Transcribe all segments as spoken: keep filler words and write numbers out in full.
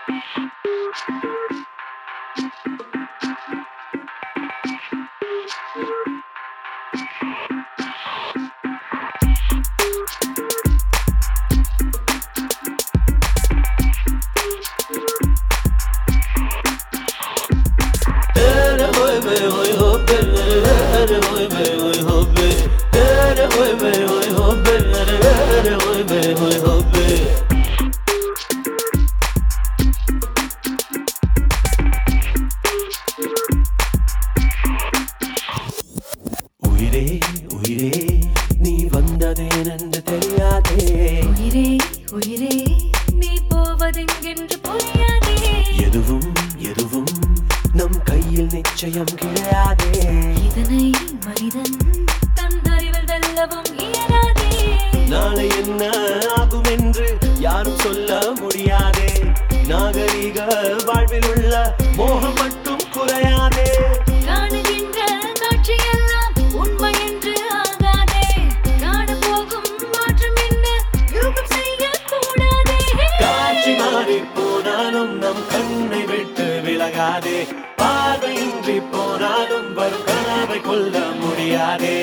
உயிரே உயிரே நீ வந்ததேனென்று தெரியாதே உயிரே உயிரே நீ போவதெங்கென்று புரியாதே எதுவும் எதுவும் நம் கையில் நிச்சயம் கிடையாதே இதனை மனிதன் தன் அறிவில் வெல்லவும் இயலாதே நாளை என்ன ஆகும் என்று யாரும் சொல்ல முடியாதே நாகரீக வாழ்வில் உள்ள மோகம் மட்டும் குறையாதே காணுகின்ற காட்சியெல்லாம் உண்மை என்று ஆகாதே காண போகும் மாற்றம் என்ன யூகம் செய்யக்கூடாதே காட்சி மாறி போனாலும் நம் கண்ணை விட்டு விலகாதே பார்வையின்றி போனாலும் வரும் கனவை கொள்ள முடியாதே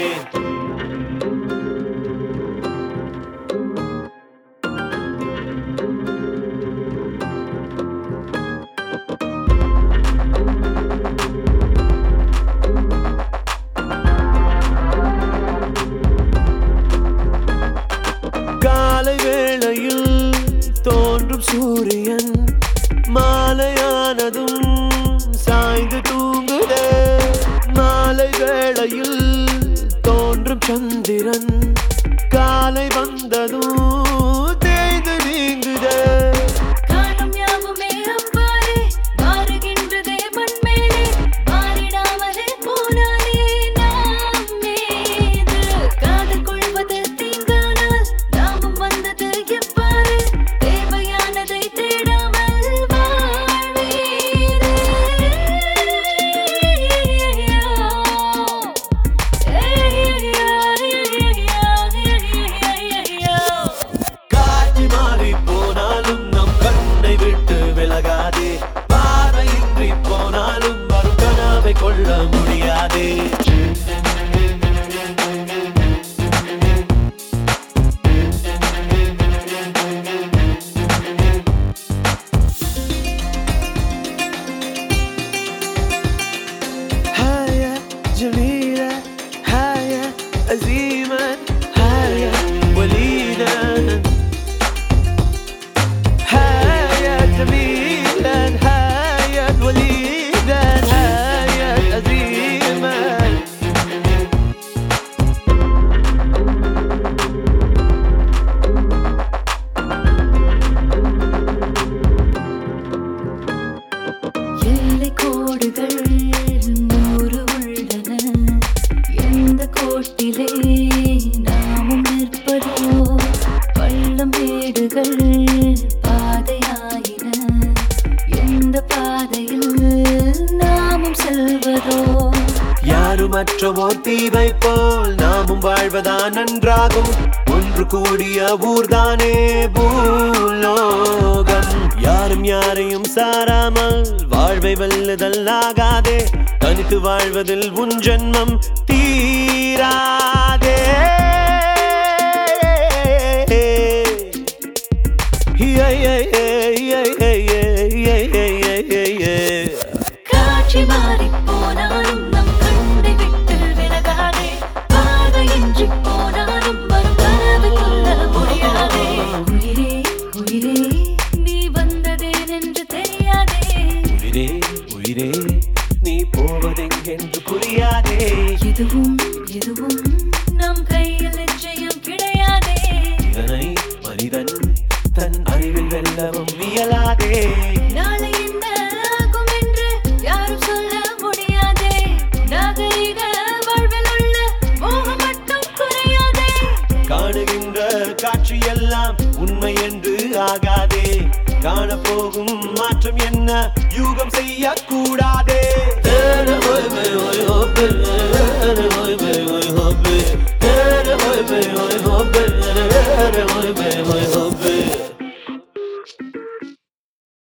காலை வேளையில் தோன்றும் சூரியன் மாலையானதும் சாய்ந்து தூங்குதே மாலை வேளையில் தோன்றும் சந்திரன் காலை வந்ததும் தேய்ந்து நீங்குதே காலம் யாவுமே அவ்வாறே மாறுகின்றதே மண்மேலே மாறிடாமலே போனாலே நாம் மீது காதல் கொள்வது தீங்கானால் நாமும் வந்தது எவ்வாறு தேவையானதை தேடாமல் வாழ்வீரே காட்சி மாறி போனாலும் நம் கண்ணை விட்டு விலகாதே பார்வையின்றி போனாலும் வரும் கனவை கொள்ள முடியாதே هيا جميلة هيا عزيمة هيا وليدة هيا جميلة هيا وليدة هيا عزيمة எல்லை கோடுகள் நூறு உள்ளன எந்த கோட்டிலே நாமும் நிற்பதோ பள்ளம் மேடுகள் பாதையாயின எந்த பாதையில் நாமும் செல்வதோ யாருமற்ற ஓர் தீவை போல் நாமும் வாழ்வதான் நன்றாகும் ஒன்று கூடிய ஊர்தானே பூலோகம் யாரும் யாரையும் சாராமல் வாழ்வை வெல்லுதல் ஆகாதே தனித்து வாழ்வதில் உன் ஜன்மம் தீராதே காட்சி மாறி போனாலும் நம் கண்ணை விட்டு விலகாதே பார்வையின்றி போனாலும் வரும் கனவை கொள்ள முடியாதே உயிரே உயிரே நீ வந்ததேனென்று தெரியாதே உயிரே உயிரே நீ போவதெங்கென்று புரியாதே எதுவும் எதுவும் நம் கையில் நிச்சயம் கிடையாதே இதனை மனிதன் தன் அறிவில் வெல்லவும் இயலாதே நாளை என்ன ஆகும் என்று யாரும் சொல்ல முடியாதே நாகரிக வாழ்வில் உள்ள மோகம் மட்டும் குறையாதே காணுகின்ற காட்சியெல்லாம் உண்மை என்று ஆகாதே காணப்போகும் மாற்றம் என்ன யூகம் செய்யக்கூடாதே Oh